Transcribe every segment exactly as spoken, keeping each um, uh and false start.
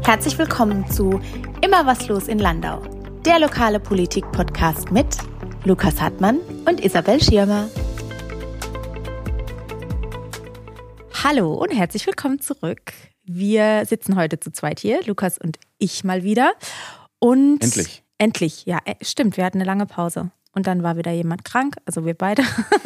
Herzlich willkommen zu Immer was los in Landau, der lokale Politik-Podcast mit Lukas Hartmann und Isabel Schirmer. Hallo und herzlich willkommen zurück. Wir sitzen heute zu zweit hier, Lukas und ich mal wieder. Und Endlich. Endlich, ja, stimmt, wir hatten eine lange Pause. Und dann war wieder jemand krank, also wir beide.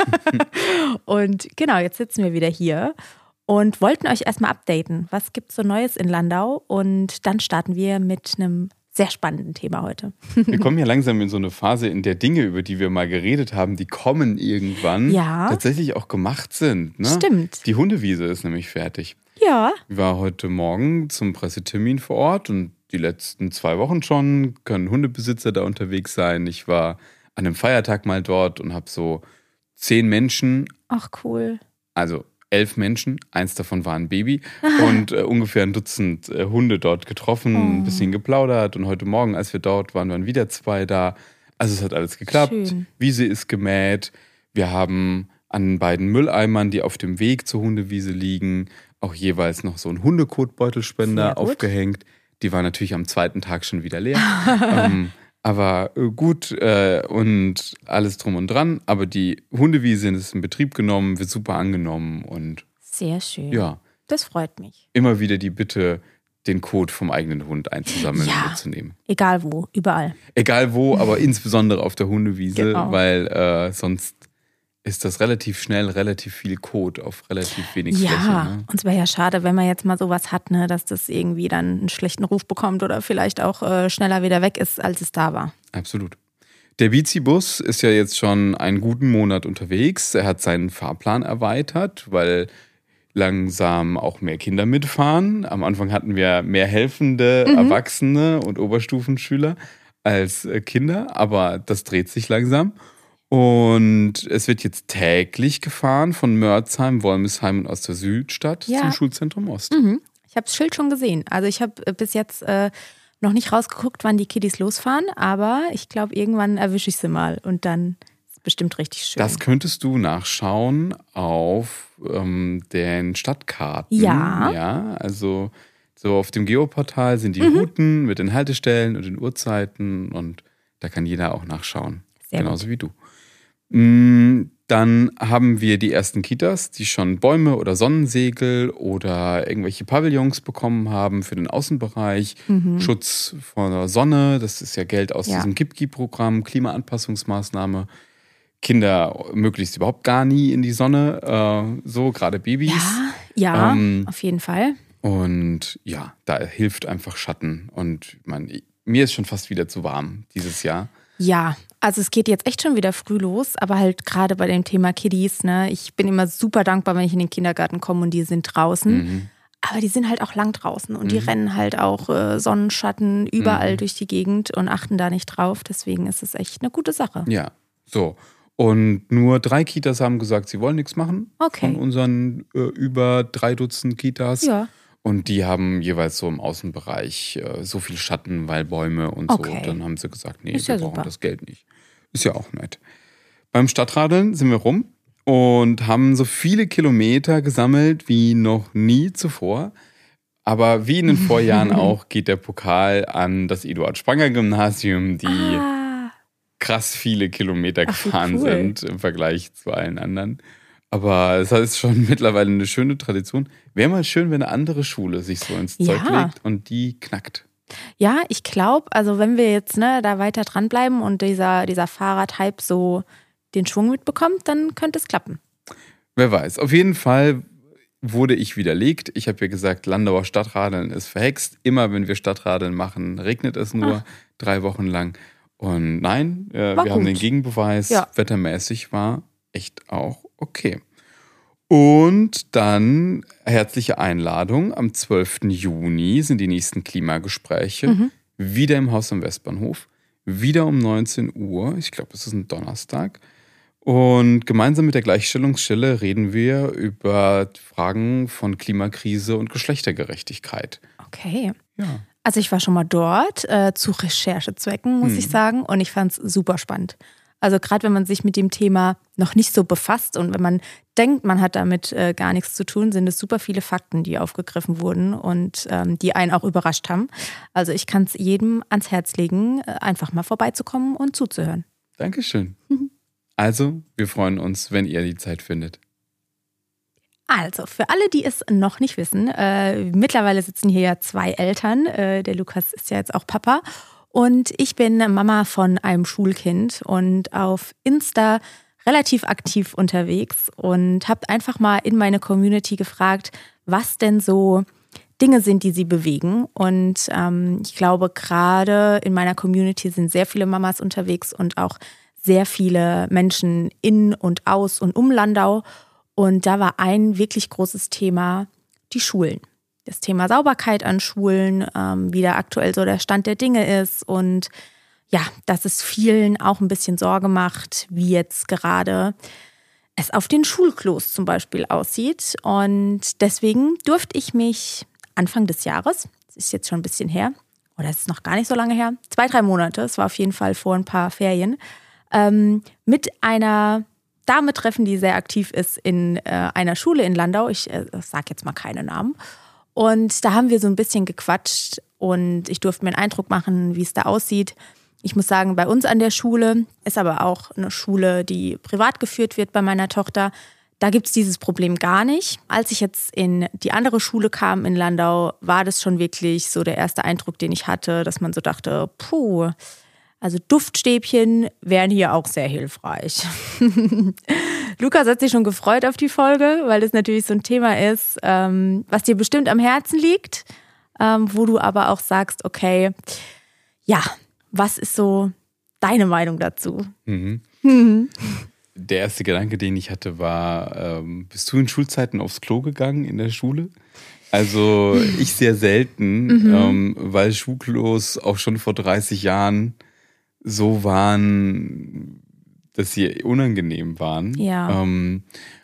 Und genau, jetzt sitzen wir wieder hier und wollten euch erstmal updaten. Was gibt es so Neues in Landau? Und dann starten wir mit einem sehr spannenden Thema heute. Wir kommen ja langsam in so eine Phase, in der Dinge, über die wir mal geredet haben, die kommen irgendwann, ja. tatsächlich auch gemacht sind. Ne? Stimmt. Die Hundewiese ist nämlich fertig. Ja. Ich war heute Morgen zum Pressetermin vor Ort und die letzten zwei Wochen schon können Hundebesitzer da unterwegs sein. Ich war an einem Feiertag mal dort und habe so zehn Menschen. Ach, cool. Also elf Menschen, eins davon war ein Baby und äh, ungefähr ein Dutzend äh, Hunde dort getroffen, oh. ein bisschen geplaudert und heute Morgen, als wir dort waren, waren wieder zwei da. Also es hat alles geklappt. Schön. Wiese ist gemäht. Wir haben an beiden Mülleimern, die auf dem Weg zur Hundewiese liegen, auch jeweils noch so einen Hundekotbeutelspender aufgehängt. Die war natürlich am zweiten Tag schon wieder leer. ähm, aber gut äh, und alles drum und dran. Aber die Hundewiese ist in Betrieb genommen, wird super angenommen. Und sehr schön. Ja. Das freut mich. Immer wieder die Bitte, den Kot vom eigenen Hund einzusammeln ja, und mitzunehmen. Egal wo, überall. Egal wo, aber insbesondere auf der Hundewiese, genau. weil äh, sonst ist das relativ schnell, relativ viel Kot auf relativ wenig ja, Fläche. Ja, ne? Und es wäre ja schade, wenn man jetzt mal sowas hat, ne, dass das irgendwie dann einen schlechten Ruf bekommt oder vielleicht auch äh, schneller wieder weg ist, als es da war. Absolut. Der Bizi-Bus ist ja jetzt schon einen guten Monat unterwegs. Er hat seinen Fahrplan erweitert, weil langsam auch mehr Kinder mitfahren. Am Anfang hatten wir mehr helfende mhm. Erwachsene und Oberstufenschüler als Kinder, aber das dreht sich langsam. Und es wird jetzt täglich gefahren von Mörzheim, Wolmisheim und aus der Südstadt ja. zum Schulzentrum Ost. Mhm. Ich habe das Schild schon gesehen. Also ich habe bis jetzt äh, noch nicht rausgeguckt, wann die Kiddies losfahren, aber ich glaube, irgendwann erwische ich sie mal und dann ist es bestimmt richtig schön. Das könntest du nachschauen auf ähm, den Stadtkarten. Ja. Ja, also so auf dem Geoportal sind die mhm. Routen mit den Haltestellen und den Uhrzeiten und da kann jeder auch nachschauen. Sehr genauso gut. wie du. Dann haben wir die ersten Kitas, die schon Bäume oder Sonnensegel oder irgendwelche Pavillons bekommen haben für den Außenbereich. Mhm. Schutz vor der Sonne, das ist ja Geld aus ja. diesem K I P G I-Programm, Klimaanpassungsmaßnahme. Kinder möglichst überhaupt gar nie in die Sonne, äh, so gerade Babys. Ja, ja ähm, auf jeden Fall. Und ja, da hilft einfach Schatten. Und man, mir ist schon fast wieder zu warm dieses Jahr. Ja, also es geht jetzt echt schon wieder früh los, aber halt gerade bei dem Thema Kiddies, ne, ich bin immer super dankbar, wenn ich in den Kindergarten komme und die sind draußen. Mhm. Aber die sind halt auch lang draußen und mhm. die rennen halt auch äh, Sonnenschatten überall mhm. durch die Gegend und achten da nicht drauf. Deswegen ist es echt eine gute Sache. Ja, so. Und nur drei Kitas haben gesagt, sie wollen nichts machen. Okay. Von unseren äh, über drei Dutzend Kitas. Ja. Und die haben jeweils so im Außenbereich äh, so viel Schatten, weil Bäume und okay. so. Und dann haben sie gesagt, nee, ist wir ja brauchen super. das Geld nicht. Ist ja auch nett. Beim Stadtradeln sind wir rum und haben so viele Kilometer gesammelt wie noch nie zuvor. Aber wie in den Vorjahren auch geht der Pokal an das Eduard-Spranger-Gymnasium, die ah. krass viele Kilometer Ach, gefahren cool. sind im Vergleich zu allen anderen. Aber es ist schon mittlerweile eine schöne Tradition. Wäre mal schön, wenn eine andere Schule sich so ins Zeug ja. legt und die knackt. Ja, ich glaube, also wenn wir jetzt ne, da weiter dranbleiben und dieser, dieser Fahrradhype so den Schwung mitbekommt, dann könnte es klappen. Wer weiß. Auf jeden Fall wurde ich widerlegt. Ich habe ja gesagt, Landauer Stadtradeln ist verhext. Immer wenn wir Stadtradeln machen, regnet es nur Ach. drei Wochen lang. Und nein, äh, wir gut. haben den Gegenbeweis. Ja. Wettermäßig war echt auch okay. Und dann herzliche Einladung. Am zwölften Juni sind die nächsten Klimagespräche. Mhm. Wieder im Haus am Westbahnhof. Wieder um neunzehn Uhr. Ich glaube, es ist ein Donnerstag. Und gemeinsam mit der Gleichstellungsstelle reden wir über Fragen von Klimakrise und Geschlechtergerechtigkeit. Okay. Ja. Also ich war schon mal dort, äh, zu Recherchezwecken, muss hm. ich sagen. Und ich fand es super spannend. Also gerade wenn man sich mit dem Thema noch nicht so befasst und wenn man denkt, man hat damit äh, gar nichts zu tun, sind es super viele Fakten, die aufgegriffen wurden und ähm, die einen auch überrascht haben. Also ich kann es jedem ans Herz legen, äh, einfach mal vorbeizukommen und zuzuhören. Dankeschön. Mhm. Also, wir freuen uns, wenn ihr die Zeit findet. Also, für alle, die es noch nicht wissen, äh, mittlerweile sitzen hier ja zwei Eltern. Äh, der Lukas ist ja jetzt auch Papa. Und ich bin Mama von einem Schulkind und auf Insta relativ aktiv unterwegs und habe einfach mal in meine Community gefragt, was denn so Dinge sind, die sie bewegen. Und ähm, ich glaube, gerade in meiner Community sind sehr viele Mamas unterwegs und auch sehr viele Menschen in und aus und um Landau. Und da war ein wirklich großes Thema die Schulen. Das Thema Sauberkeit an Schulen, ähm, wie da aktuell so der Stand der Dinge ist und ja, dass es vielen auch ein bisschen Sorge macht, wie jetzt gerade es auf den Schulklos zum Beispiel aussieht. Und deswegen durfte ich mich Anfang des Jahres, das ist jetzt schon ein bisschen her, oder es ist noch gar nicht so lange her, zwei, drei Monate, es war auf jeden Fall vor ein paar Ferien, ähm, mit einer Dame treffen, die sehr aktiv ist in äh, einer Schule in Landau. Ich äh, sage jetzt mal keine Namen. Und da haben wir so ein bisschen gequatscht und ich durfte mir einen Eindruck machen, wie es da aussieht. Ich muss sagen, bei uns an der Schule ist aber auch eine Schule, die privat geführt wird bei meiner Tochter. Da gibt es dieses Problem gar nicht. Als ich jetzt in die andere Schule kam in Landau, war das schon wirklich so der erste Eindruck, den ich hatte, dass man so dachte, puh, also Duftstäbchen wären hier auch sehr hilfreich. Lukas hat sich schon gefreut auf die Folge, weil das natürlich so ein Thema ist, ähm, was dir bestimmt am Herzen liegt, ähm, wo du aber auch sagst, okay, ja, was ist so deine Meinung dazu? Mhm. Mhm. Der erste Gedanke, den ich hatte, war, ähm, bist du in Schulzeiten aufs Klo gegangen in der Schule? Also ich sehr selten, mhm. ähm, weil Schulklos auch schon vor dreißig Jahren so waren, dass sie unangenehm waren. Ja. Ähm,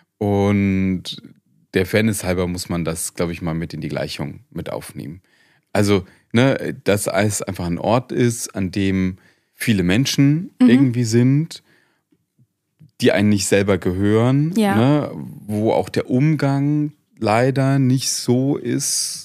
und der Fairness halber muss man das, glaube ich, mal mit in die Gleichung mit aufnehmen. Also, ne, dass es einfach ein Ort ist, an dem viele Menschen mhm. irgendwie sind, die einen nicht selber gehören, ja. ne, wo auch der Umgang leider nicht so ist,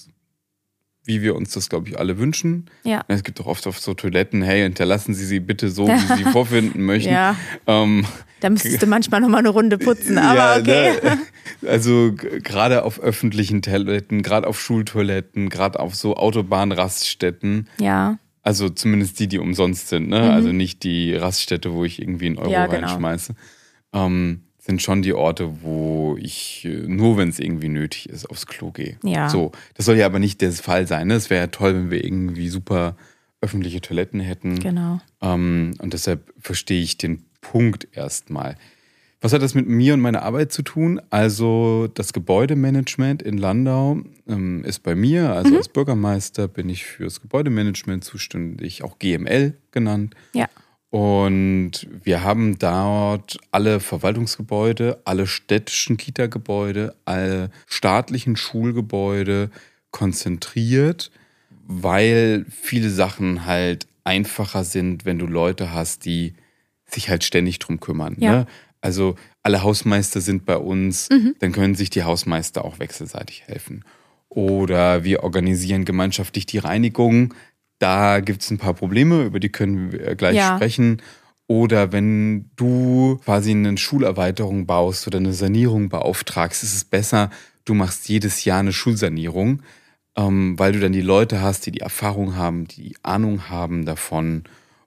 wie wir uns das, glaube ich, alle wünschen. Ja. Es gibt auch oft auf so Toiletten, hey, hinterlassen Sie sie bitte so, wie Sie sie vorfinden möchten. Ja. Ähm, da müsstest du manchmal nochmal eine Runde putzen, aber ja, okay. Ne, also gerade auf öffentlichen Toiletten, gerade auf Schultoiletten, gerade auf so Autobahnraststätten. Ja. Also zumindest die, die umsonst sind, ne? Mhm. Also nicht die Raststätte, wo ich irgendwie einen Euro ja, genau. reinschmeiße. Ähm, sind schon die Orte, wo ich nur, wenn es irgendwie nötig ist, aufs Klo gehe. Ja. So, das soll ja aber nicht der Fall sein. Ne? Es wäre ja toll, wenn wir irgendwie super öffentliche Toiletten hätten. Genau. Ähm, und deshalb verstehe ich den Punkt erstmal. Was hat das mit mir und meiner Arbeit zu tun? Also das Gebäudemanagement in Landau ähm, ist bei mir. Also mhm. als Bürgermeister bin ich fürs Gebäudemanagement zuständig, auch G M L genannt. Ja. Und wir haben dort alle Verwaltungsgebäude, alle städtischen Kita-Gebäude, alle staatlichen Schulgebäude konzentriert, weil viele Sachen halt einfacher sind, wenn du Leute hast, die sich halt ständig drum kümmern. Ja. Ne? Also alle Hausmeister sind bei uns, mhm. dann können sich die Hausmeister auch wechselseitig helfen. Oder wir organisieren gemeinschaftlich die Reinigung. Da gibt es ein paar Probleme, über die können wir gleich ja. sprechen. Oder wenn du quasi eine Schulerweiterung baust oder eine Sanierung beauftragst, ist es besser, du machst jedes Jahr eine Schulsanierung, ähm, weil du dann die Leute hast, die die Erfahrung haben, die Ahnung haben davon.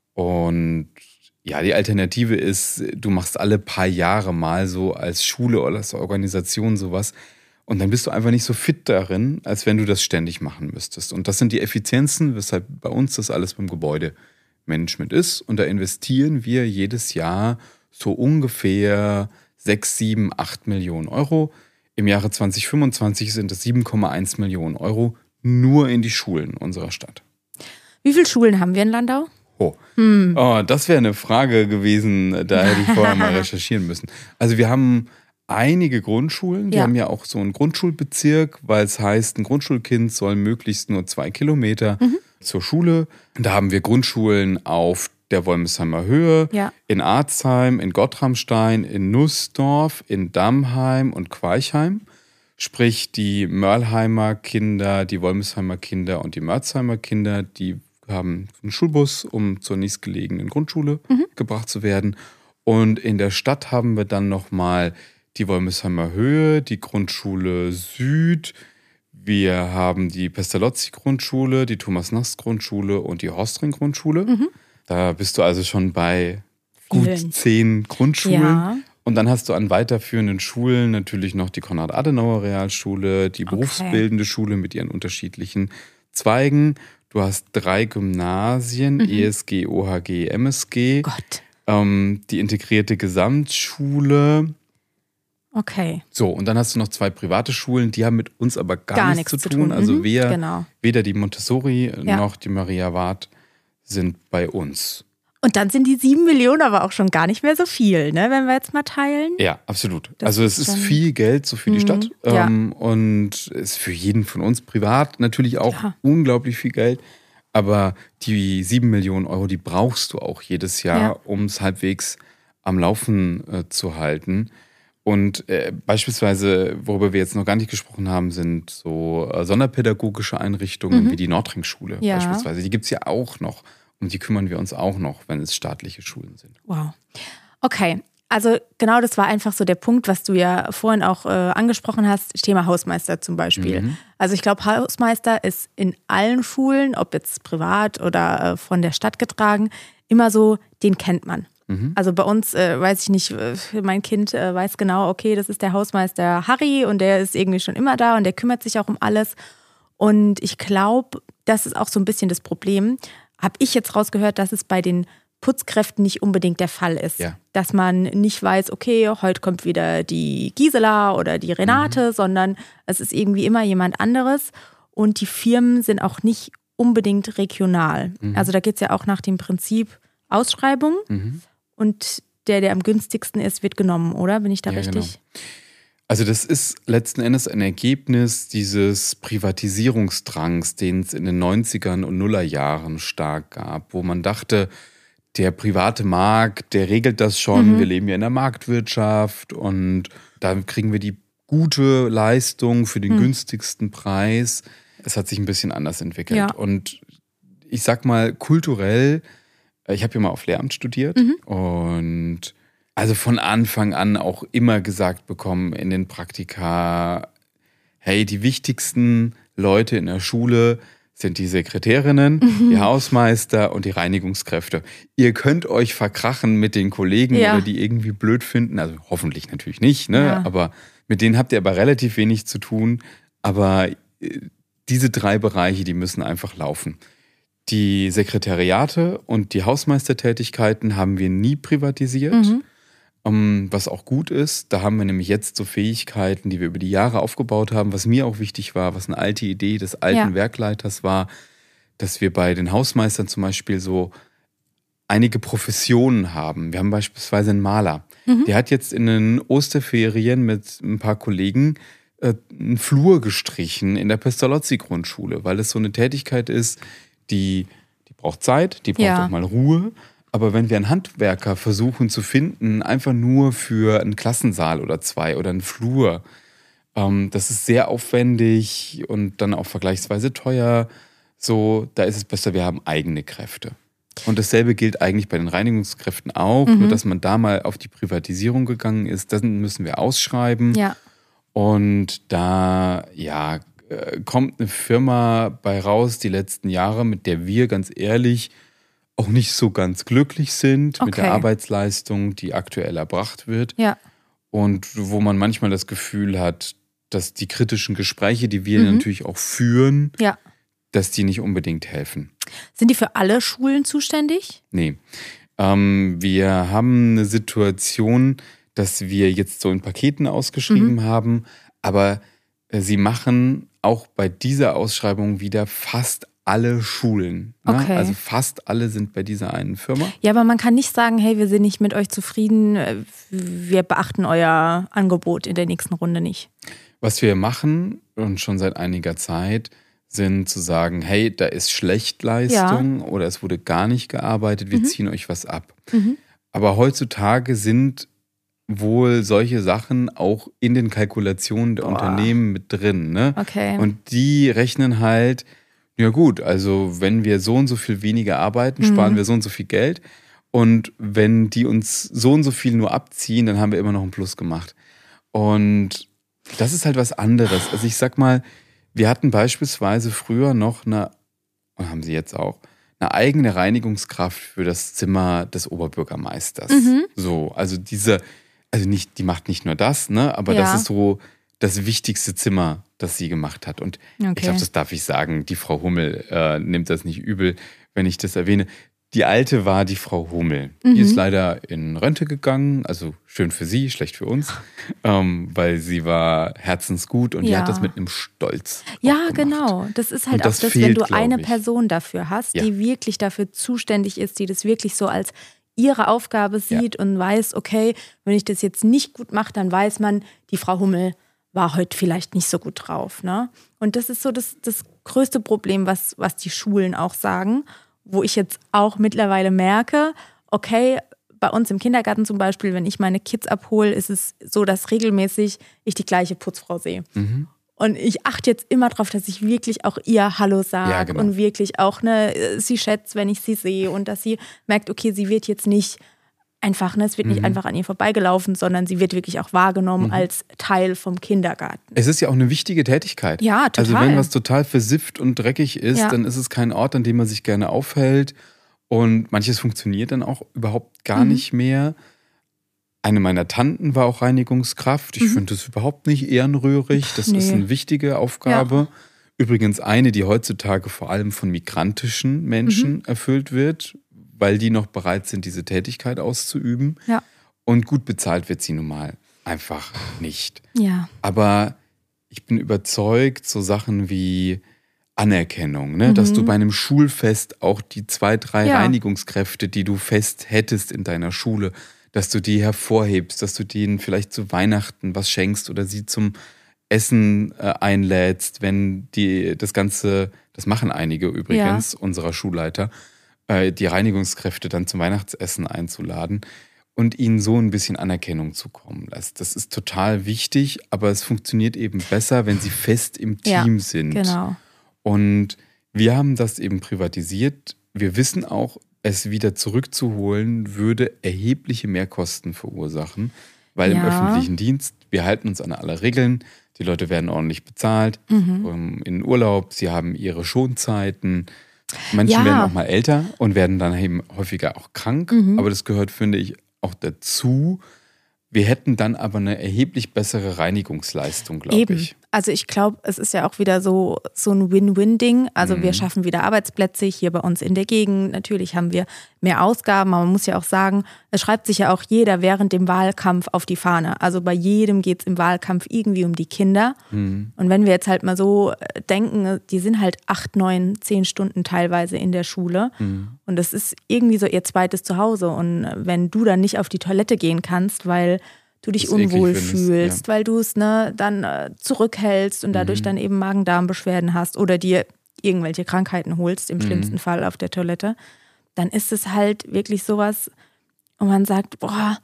Und ja, die Alternative ist, du machst alle paar Jahre mal so als Schule oder als Organisation sowas. Und dann bist du einfach nicht so fit darin, als wenn du das ständig machen müsstest. Und das sind die Effizienzen, weshalb bei uns das alles beim Gebäudemanagement ist. Und da investieren wir jedes Jahr so ungefähr sechs, sieben, acht Millionen Euro. Im Jahre zwanzig fünfundzwanzig sind es sieben Komma eins Millionen Euro nur in die Schulen unserer Stadt. Wie viele Schulen haben wir in Landau? Oh, hm. oh das wäre eine Frage gewesen, da hätte ich vorher mal recherchieren müssen. Also wir haben einige Grundschulen, die ja. haben ja auch so einen Grundschulbezirk, weil es heißt, ein Grundschulkind soll möglichst nur zwei Kilometer mhm. zur Schule. Da haben wir Grundschulen auf der Wolmesheimer Höhe, Ja. in Arzheim, in Gottramstein, in Nussdorf, in Dammheim und Queichheim. Sprich, die Mörlheimer Kinder, die Wolmesheimer Kinder und die Mörzheimer Kinder, die haben einen Schulbus, um zur nächstgelegenen Grundschule mhm. gebracht zu werden. Und in der Stadt haben wir dann nochmal die Wolmesheimer Höhe, die Grundschule Süd. Wir haben die Pestalozzi-Grundschule, die Thomas-Nass-Grundschule und die Horstring-Grundschule. Mhm. Da bist du also schon bei gut Vielen. zehn Grundschulen. Ja. Und dann hast du an weiterführenden Schulen natürlich noch die Konrad-Adenauer-Realschule, die Okay. berufsbildende Schule mit ihren unterschiedlichen Zweigen. Du hast drei Gymnasien, mhm. E S G, O H G, M S G. Gott. Ähm, die integrierte Gesamtschule. Okay. So, und dann hast du noch zwei private Schulen, die haben mit uns aber gar, Gar nichts, nichts zu zu tun. tun. Also Mhm, wir, genau. weder die Montessori Ja. noch die Maria Ward sind bei uns. Und dann sind die sieben Millionen aber auch schon gar nicht mehr so viel, ne, wenn wir jetzt mal teilen. Ja, absolut. Das also es ist ist schon- viel Geld so für die Mhm, Stadt ja. ähm, und ist für jeden von uns privat natürlich auch Klar. unglaublich viel Geld. Aber die sieben Millionen Euro, die brauchst du auch jedes Jahr, Ja. um es halbwegs am Laufen äh, zu halten. Und äh, beispielsweise, worüber wir jetzt noch gar nicht gesprochen haben, sind so äh, sonderpädagogische Einrichtungen Mhm. wie die Nordring-Schule Ja. beispielsweise. Die gibt es ja auch noch. Um die kümmern wir uns auch noch, wenn es staatliche Schulen sind. Wow. Okay, also genau das war einfach so der Punkt, was du ja vorhin auch äh, angesprochen hast, Thema Hausmeister zum Beispiel. Mhm. Also ich glaube, Hausmeister ist in allen Schulen, ob jetzt privat oder äh, von der Stadt getragen, immer so, den kennt man. Mhm. Also bei uns, äh, weiß ich nicht, äh, mein Kind äh, weiß genau, okay, das ist der Hausmeister Harry und der ist irgendwie schon immer da und der kümmert sich auch um alles. Und ich glaube, das ist auch so ein bisschen das Problem. Habe ich jetzt rausgehört, dass es bei den Putzkräften nicht unbedingt der Fall ist. Ja. Dass man nicht weiß, okay, heute kommt wieder die Gisela oder die Renate, mhm. sondern es ist irgendwie immer jemand anderes. Und die Firmen sind auch nicht unbedingt regional. Mhm. Also da geht es ja auch nach dem Prinzip Ausschreibung. Mhm. Und der, der am günstigsten ist, wird genommen, oder? Bin ich da ja, richtig? Genau. Also das ist letzten Endes ein Ergebnis dieses Privatisierungsdrangs, den es in den neunzigern und Nullerjahren stark gab, wo man dachte, der private Markt, der regelt das schon, mhm. wir leben ja in der Marktwirtschaft und da kriegen wir die gute Leistung für den mhm. günstigsten Preis. Es hat sich ein bisschen anders entwickelt. Ja. Und ich sag mal, kulturell, ich habe ja mal auf Lehramt studiert mhm. und also von Anfang an auch immer gesagt bekommen in den Praktika, hey, die wichtigsten Leute in der Schule sind die Sekretärinnen, mhm. die Hausmeister und die Reinigungskräfte. Ihr könnt euch verkrachen mit den Kollegen ja. oder die irgendwie blöd finden, also hoffentlich natürlich nicht, ne? Ja. Aber mit denen habt ihr aber relativ wenig zu tun. Aber diese drei Bereiche, die müssen einfach laufen. Die Sekretariate und die Hausmeistertätigkeiten haben wir nie privatisiert. Mhm. Um, was auch gut ist, da haben wir nämlich jetzt so Fähigkeiten, die wir über die Jahre aufgebaut haben, was mir auch wichtig war, was eine alte Idee des alten ja. Werkleiters war, dass wir bei den Hausmeistern zum Beispiel so einige Professionen haben. Wir haben beispielsweise einen Maler. Mhm. Der hat jetzt in den Osterferien mit ein paar Kollegen äh, einen Flur gestrichen in der Pestalozzi-Grundschule, weil das so eine Tätigkeit ist, die, die braucht Zeit, die braucht ja. auch mal Ruhe. Aber wenn wir einen Handwerker versuchen zu finden, einfach nur für einen Klassensaal oder zwei oder einen Flur, ähm, das ist sehr aufwendig und dann auch vergleichsweise teuer. So, da ist es besser, wir haben eigene Kräfte. Und dasselbe gilt eigentlich bei den Reinigungskräften auch, mhm. nur dass man da mal auf die Privatisierung gegangen ist. Das müssen wir ausschreiben. Ja. Und da, ja, kommt eine Firma bei raus die letzten Jahre, mit der wir ganz ehrlich auch nicht so ganz glücklich sind okay. mit der Arbeitsleistung, die aktuell erbracht wird. Ja. Und wo man manchmal das Gefühl hat, dass die kritischen Gespräche, die wir mhm. natürlich auch führen, ja. dass die nicht unbedingt helfen. Sind die für alle Schulen zuständig? Nee. Ähm, wir haben eine Situation, dass wir jetzt so in Paketen ausgeschrieben mhm. haben, aber äh, sie machen auch bei dieser Ausschreibung wieder fast alle Schulen. Ne? Okay. Also fast alle sind bei dieser einen Firma. Ja, aber man kann nicht sagen, hey, wir sind nicht mit euch zufrieden, wir beachten euer Angebot in der nächsten Runde nicht. Was wir machen, und schon seit einiger Zeit, sind zu sagen, hey, da ist Schlechtleistung ja. oder es wurde gar nicht gearbeitet, wir mhm. ziehen euch was ab. Mhm. Aber heutzutage sind wohl solche Sachen auch in den Kalkulationen der Boah. Unternehmen mit drin. Ne? Okay. Und die rechnen halt, ja gut, also wenn wir so und so viel weniger arbeiten, sparen mhm. wir so und so viel Geld. Und wenn die uns so und so viel nur abziehen, dann haben wir immer noch einen Plus gemacht. Und das ist halt was anderes. Also ich sag mal, wir hatten beispielsweise früher noch eine, und haben sie jetzt auch, eine eigene Reinigungskraft für das Zimmer des Oberbürgermeisters. Mhm. So, also diese, also nicht, die macht nicht nur das, ne, aber ja. das ist so das wichtigste Zimmer, das sie gemacht hat. Und okay. ich glaube, das darf ich sagen, die Frau Hummel äh, nimmt das nicht übel, wenn ich das erwähne. Die alte war die Frau Hummel. Mhm. Die ist leider in Rente gegangen, also schön für sie, schlecht für uns, ähm, weil sie war herzensgut und ja. die hat das mit einem Stolz Ja, genau. Das ist halt das auch das, fehlt, wenn du eine ich. Person dafür hast, ja. die wirklich dafür zuständig ist, die das wirklich so als ihre Aufgabe sieht ja. und weiß, okay, wenn ich das jetzt nicht gut mache, dann weiß man, die Frau Hummel war heute vielleicht nicht so gut drauf. Ne? Und das ist so das, das größte Problem, was, was die Schulen auch sagen, wo ich jetzt auch mittlerweile merke, okay, bei uns im Kindergarten zum Beispiel, wenn ich meine Kids abhole, ist es so, dass regelmäßig ich die gleiche Putzfrau sehe. Mhm. Und ich achte jetzt immer darauf, dass ich wirklich auch ihr Hallo sage ja, genau. und wirklich auch ne, sie schätzt, wenn ich sie sehe und dass sie merkt, okay, sie wird jetzt nicht einfach, ne, es wird mhm. nicht einfach an ihr vorbeigelaufen, sondern sie wird wirklich auch wahrgenommen mhm. als Teil vom Kindergarten. Es ist ja auch eine wichtige Tätigkeit. Ja, total. Also wenn was total versifft und dreckig ist, ja. dann ist es kein Ort, an dem man sich gerne aufhält. Und manches funktioniert dann auch überhaupt gar mhm. nicht mehr. Eine meiner Tanten war auch Reinigungskraft. Ich mhm. finde das überhaupt nicht ehrenrührig. Das nee. ist eine wichtige Aufgabe. Ja. Übrigens eine, die heutzutage vor allem von migrantischen Menschen mhm. erfüllt wird, weil die noch bereit sind, diese Tätigkeit auszuüben. Ja. Und gut bezahlt wird sie nun mal einfach nicht. Ja. Aber ich bin überzeugt, so Sachen wie Anerkennung, ne? Mhm. dass du bei einem Schulfest auch die zwei, drei ja. Reinigungskräfte, die du fest hättest in deiner Schule, dass du die hervorhebst, dass du denen vielleicht zu Weihnachten was schenkst oder sie zum Essen äh, einlädst, wenn die das Ganze, das machen einige übrigens, ja. unserer Schulleiter, die Reinigungskräfte dann zum Weihnachtsessen einzuladen und ihnen so ein bisschen Anerkennung zukommen lässt. Das ist total wichtig, aber es funktioniert eben besser, wenn sie fest im Team ja, sind. Genau. Und wir haben das eben privatisiert. Wir wissen auch, es wieder zurückzuholen, würde erhebliche Mehrkosten verursachen, weil ja. im öffentlichen Dienst, wir halten uns an alle Regeln, die Leute werden ordentlich bezahlt, mhm. in Urlaub, sie haben ihre Schonzeiten. Manche ja. werden auch mal älter und werden dann eben häufiger auch krank. Mhm. Aber das gehört, finde ich, auch dazu. Wir hätten dann aber eine erheblich bessere Reinigungsleistung, glaube ich. Also ich glaube, es ist ja auch wieder so, so ein Win-Win-Ding. Also mhm. wir schaffen wieder Arbeitsplätze hier bei uns in der Gegend. Natürlich haben wir mehr Ausgaben, aber man muss ja auch sagen, es schreibt sich ja auch jeder während dem Wahlkampf auf die Fahne. Also bei jedem geht es im Wahlkampf irgendwie um die Kinder. Mhm. Und wenn wir jetzt halt mal so denken, die sind halt acht, neun, zehn Stunden teilweise in der Schule. Mhm. Und das ist irgendwie so ihr zweites Zuhause. Und wenn du dann nicht auf die Toilette gehen kannst, weil du dich unwohl fühlst, ja. weil du es ne, dann äh, zurückhältst und dadurch mhm. dann eben Magen-Darm-Beschwerden hast oder dir irgendwelche Krankheiten holst, im mhm. schlimmsten Fall auf der Toilette, dann ist es halt wirklich sowas, wo man sagt, boah,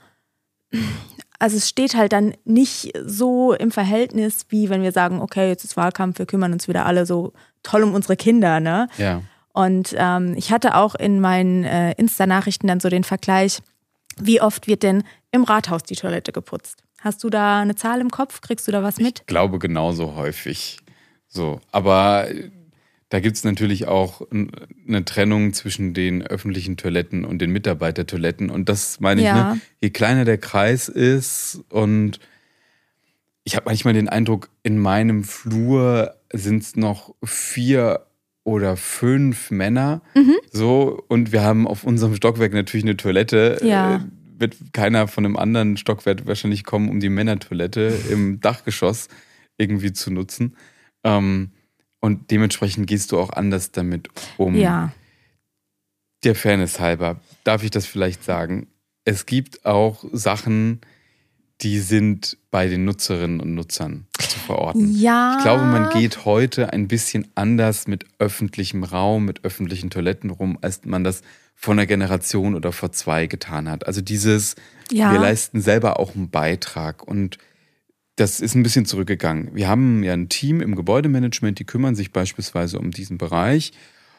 also es steht halt dann nicht so im Verhältnis, wie wenn wir sagen, okay, jetzt ist Wahlkampf, wir kümmern uns wieder alle so toll um unsere Kinder, ne? Ja. Und ähm, ich hatte auch in meinen äh, Insta-Nachrichten dann so den Vergleich, wie oft wird denn im Rathaus die Toilette geputzt? Hast du da eine Zahl im Kopf? Kriegst du da was mit? Ich glaube genauso häufig. So, aber da gibt es natürlich auch eine Trennung zwischen den öffentlichen Toiletten und den Mitarbeitertoiletten. Und das meine ich, ja. ne, je kleiner der Kreis ist und ich habe manchmal den Eindruck, in meinem Flur sind es noch vier oder fünf Männer. Mhm. So, und wir haben auf unserem Stockwerk natürlich eine Toilette. Ja. Äh, wird keiner von einem anderen Stockwerk wahrscheinlich kommen, um die Männertoilette im Dachgeschoss irgendwie zu nutzen. Ähm, und dementsprechend gehst du auch anders damit um. Ja. Der Fairness halber, darf ich das vielleicht sagen? Es gibt auch Sachen, die sind bei den Nutzerinnen und Nutzern zu verorten. Ja. Ich glaube, man geht heute ein bisschen anders mit öffentlichem Raum, mit öffentlichen Toiletten rum, als man das vor einer Generation oder vor zwei getan hat. Also dieses, ja. wir leisten selber auch einen Beitrag und das ist ein bisschen zurückgegangen. Wir haben ja ein Team im Gebäudemanagement, die kümmern sich beispielsweise um diesen Bereich.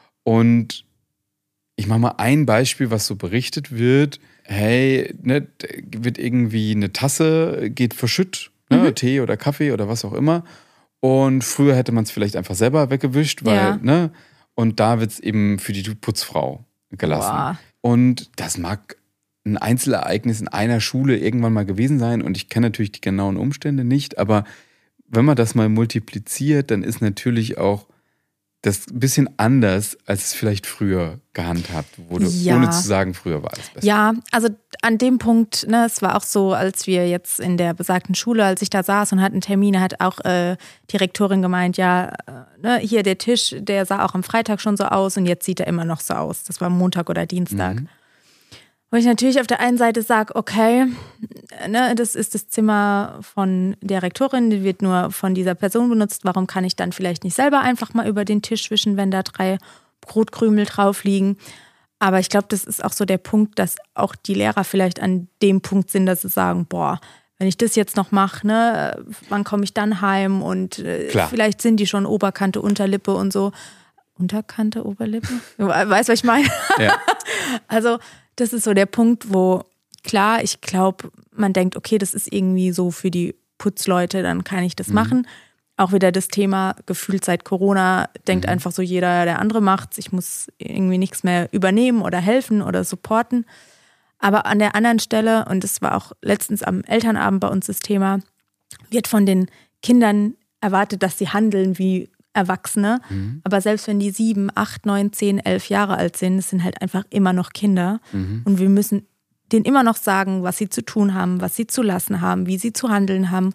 Und ich mache mal ein Beispiel, was so berichtet wird. Hey, ne, wird irgendwie eine Tasse, geht verschütt, ne, mhm. Tee oder Kaffee oder was auch immer. Und früher hätte man es vielleicht einfach selber weggewischt, weil, ja. ne, und da wird es eben für die Putzfrau gelassen. Boah. Und das mag ein Einzelereignis in einer Schule irgendwann mal gewesen sein und ich kenne natürlich die genauen Umstände nicht, aber wenn man das mal multipliziert, dann ist natürlich auch das ein bisschen anders, als es vielleicht früher gehandhabt wurde, ja. ohne zu sagen, früher war es besser. Ja, also an dem Punkt, ne, es war auch so, als wir jetzt in der besagten Schule, als ich da saß und hatten Termine, hat auch äh, die Rektorin gemeint, ja, äh, ne, hier der Tisch, der sah auch am Freitag schon so aus und jetzt sieht er immer noch so aus. Das war Montag oder Dienstag. Mhm. Wo ich natürlich auf der einen Seite sage, okay, ne, das ist das Zimmer von der Rektorin, die wird nur von dieser Person benutzt. Warum kann ich dann vielleicht nicht selber einfach mal über den Tisch wischen, wenn da drei Brotkrümel drauf liegen? Aber ich glaube, das ist auch so der Punkt, dass auch die Lehrer vielleicht an dem Punkt sind, dass sie sagen, boah, wenn ich das jetzt noch mache, ne, wann komme ich dann heim? Und äh, vielleicht sind die schon Oberkante, Unterlippe und so. Unterkante, Oberlippe? Weißt du, was ich meine? Ja. Also das ist so der Punkt, wo, klar, ich glaube, man denkt, okay, das ist irgendwie so für die Putzleute, dann kann ich das mhm. machen. Auch wieder das Thema, gefühlt seit Corona, denkt mhm. einfach so jeder, der andere macht's. Ich muss irgendwie nichts mehr übernehmen oder helfen oder supporten. Aber an der anderen Stelle, und das war auch letztens am Elternabend bei uns das Thema, wird von den Kindern erwartet, dass sie handeln wie Erwachsene, mhm. aber selbst wenn die sieben, acht, neun, zehn, elf Jahre alt sind, es sind halt einfach immer noch Kinder mhm. und wir müssen denen immer noch sagen, was sie zu tun haben, was sie zu lassen haben, wie sie zu handeln haben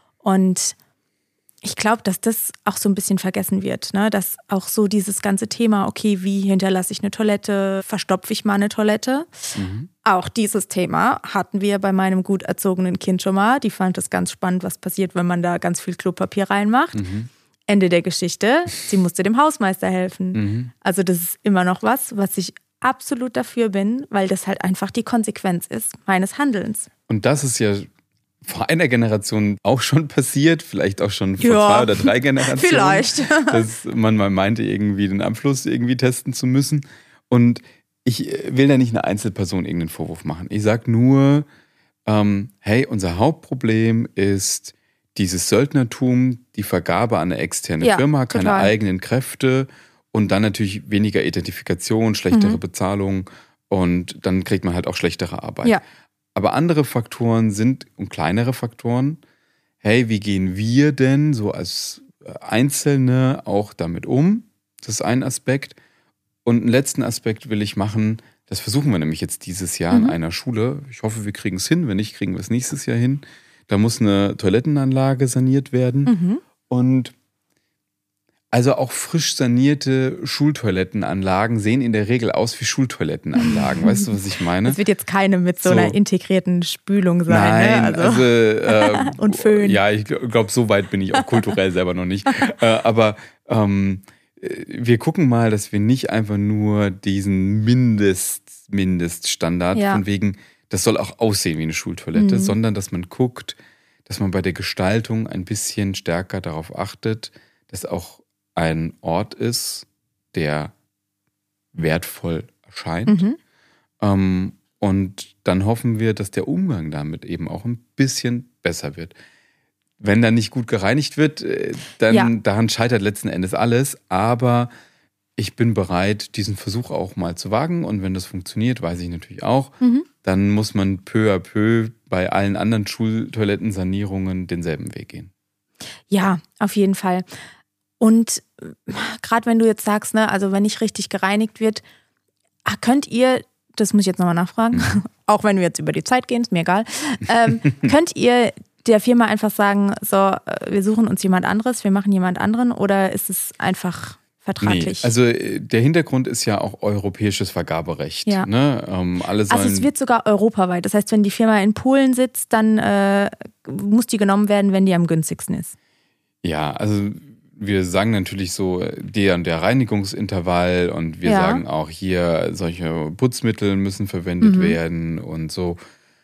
und ich glaube, dass das auch so ein bisschen vergessen wird, ne? Dass auch so dieses ganze Thema, okay, wie hinterlasse ich eine Toilette, verstopfe ich mal eine Toilette, mhm. auch dieses Thema hatten wir bei meinem gut erzogenen Kind schon mal, die fand es ganz spannend, was passiert, wenn man da ganz viel Klopapier reinmacht. Mhm. Ende der Geschichte, sie musste dem Hausmeister helfen. Mhm. Also das ist immer noch was, was ich absolut dafür bin, weil das halt einfach die Konsequenz ist meines Handelns. Und das ist ja vor einer Generation auch schon passiert, vielleicht auch schon vor ja, zwei oder drei Generationen. Vielleicht. Dass man mal meinte, irgendwie den Abfluss irgendwie testen zu müssen. Und ich will da nicht einer Einzelperson irgendeinen Vorwurf machen. Ich sage nur, ähm, hey, unser Hauptproblem ist dieses Söldnertum, die Vergabe an eine externe ja, Firma, keine total. eigenen Kräfte und dann natürlich weniger Identifikation, schlechtere mhm. Bezahlung und dann kriegt man halt auch schlechtere Arbeit. Ja. Aber andere Faktoren sind, und kleinere Faktoren, hey, wie gehen wir denn so als Einzelne auch damit um? Das ist ein Aspekt. Und einen letzten Aspekt will ich machen, das versuchen wir nämlich jetzt dieses Jahr mhm. in einer Schule. Ich hoffe, wir kriegen es hin, wenn nicht, kriegen wir es nächstes Jahr hin. Da muss eine Toilettenanlage saniert werden. Mhm. Und also auch frisch sanierte Schultoilettenanlagen sehen in der Regel aus wie Schultoilettenanlagen. Weißt du, was ich meine? Es wird jetzt keine mit so, so einer integrierten Spülung sein. Nein, ne? also, also äh, und Föhn. Ja, ich glaube, so weit bin ich auch kulturell selber noch nicht. Äh, aber ähm, wir gucken mal, dass wir nicht einfach nur diesen Mindest, Mindeststandard ja. von wegen, das soll auch aussehen wie eine Schultoilette, mhm. sondern dass man guckt, dass man bei der Gestaltung ein bisschen stärker darauf achtet, dass auch ein Ort ist, der wertvoll erscheint. Mhm. Ähm, und dann hoffen wir, dass der Umgang damit eben auch ein bisschen besser wird. Wenn dann nicht gut gereinigt wird, dann ja. daran scheitert letzten Endes alles. Aber ich bin bereit, diesen Versuch auch mal zu wagen. Und wenn das funktioniert, weiß ich natürlich auch, mhm. dann muss man peu à peu bei allen anderen Schultoilettensanierungen denselben Weg gehen. Ja, auf jeden Fall. Und gerade wenn du jetzt sagst, ne, also wenn nicht richtig gereinigt wird, könnt ihr, das muss ich jetzt nochmal nachfragen, mhm. auch wenn wir jetzt über die Zeit gehen, ist mir egal, ähm, könnt ihr der Firma einfach sagen, so, wir suchen uns jemand anderes, wir machen jemand anderen, oder ist es einfach vertraglich. Nee, also der Hintergrund ist ja auch europäisches Vergaberecht. Ja. Ne? Ähm, alle sollen also es wird sogar europaweit. Das heißt, wenn die Firma in Polen sitzt, dann äh, muss die genommen werden, wenn die am günstigsten ist. Ja, also wir sagen natürlich so der und der Reinigungsintervall und wir Ja. sagen auch hier, solche Putzmittel müssen verwendet Mhm. werden und so.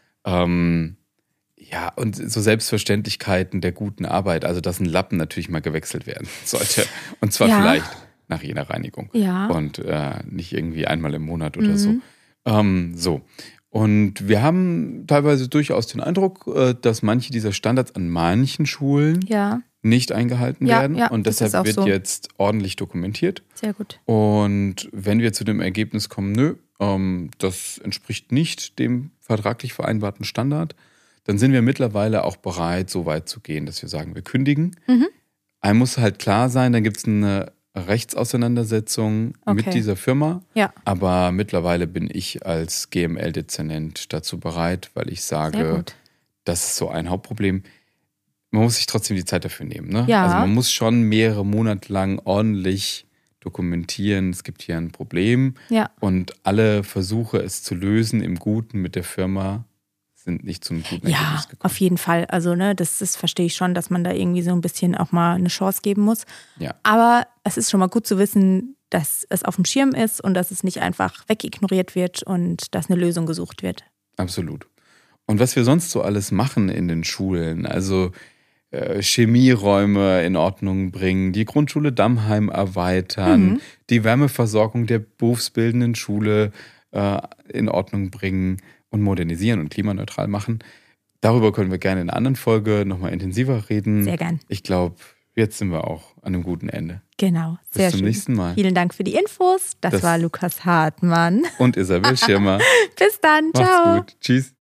Ähm, ja, und so Selbstverständlichkeiten der guten Arbeit, also dass ein Lappen natürlich mal gewechselt werden sollte. Und zwar Ja. vielleicht nach jeder Reinigung. Ja. Und äh, nicht irgendwie einmal im Monat oder Mhm. so. Ähm, so. Und wir haben teilweise durchaus den Eindruck, äh, dass manche dieser Standards an manchen Schulen Ja, nicht eingehalten Ja, werden. ja, und das deshalb ist auch wird so. jetzt ordentlich dokumentiert. sehr gut. Und wenn wir zu dem Ergebnis kommen, nö, ähm, das entspricht nicht dem vertraglich vereinbarten Standard, dann sind wir mittlerweile auch bereit, so weit zu gehen, dass wir sagen, wir kündigen. Mhm. Einem muss halt klar sein, dann gibt es eine Rechtsauseinandersetzung Okay. mit dieser Firma. Ja, Aber mittlerweile bin ich als G M L-Dezernent dazu bereit, weil ich sehr sage, gut. das ist so ein Hauptproblem. Man muss sich trotzdem die Zeit dafür nehmen. Ne? Ja. Also man muss schon mehrere Monate lang ordentlich dokumentieren, es gibt hier ein Problem. Ja. Und alle Versuche, es zu lösen im Guten mit der Firma, sind nicht zum guten Ja, Ergebnis gekommen. auf jeden Fall. Also, ne, das, das verstehe ich schon, dass man da irgendwie so ein bisschen auch mal eine Chance geben muss. Ja. Aber es ist schon mal gut zu wissen, dass es auf dem Schirm ist und dass es nicht einfach wegignoriert wird und dass eine Lösung gesucht wird. Absolut. Und was wir sonst so alles machen in den Schulen, also äh, Chemieräume in Ordnung bringen, die Grundschule Dammheim erweitern, Mhm. die Wärmeversorgung der berufsbildenden Schule äh, in Ordnung bringen und modernisieren und klimaneutral machen. Darüber können wir gerne in einer anderen Folge nochmal intensiver reden. Sehr gern. Ich glaube, jetzt sind wir auch an einem guten Ende. Genau, Bis sehr zum schön. nächsten Mal. Vielen Dank für die Infos. Das, Das- war Lukas Hartmann. Und Isabel Schirmer. Bis dann. Ciao. Macht's gut. Tschüss.